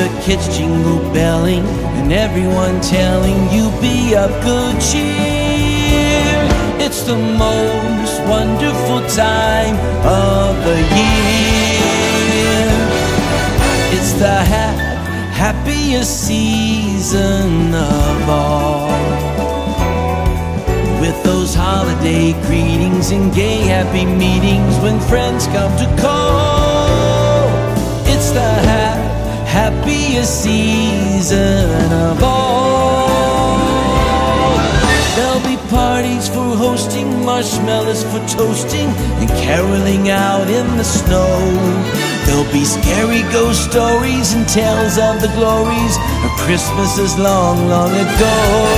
the kids jingle belling and everyone telling you be of good cheer. It's the most wonderful time of the year. It's the happiest season of all, with those holiday greetings and gay happy meetings when friends come to call. It's the happiest season of all. There'll be parties for hosting, marshmallows for toasting, and caroling out in the snow. There'll be scary ghost stories and tales of the glories of Christmases long, long ago.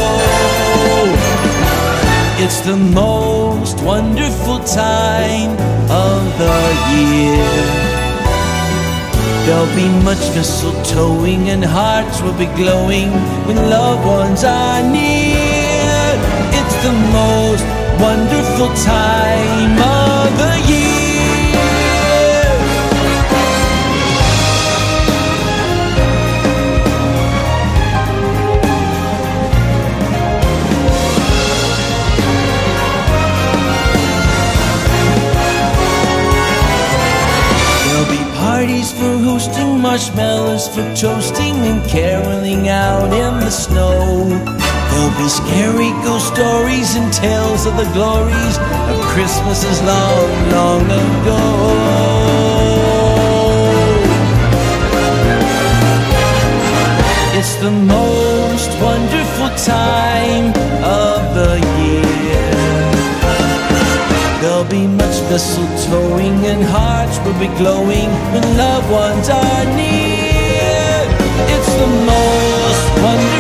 It's the most wonderful time of the year. There'll be much mistletoeing and hearts will be glowing when loved ones are near. It's the most wonderful time of the year. Parties for hosting, marshmallows for toasting, and caroling out in the snow. There'll be scary ghost stories and tales of the glories of Christmases long, long ago. It's the most wonderful time of the year. There'll be much mistletoeing and hearts will be glowing when loved ones are near. It's the most wonderful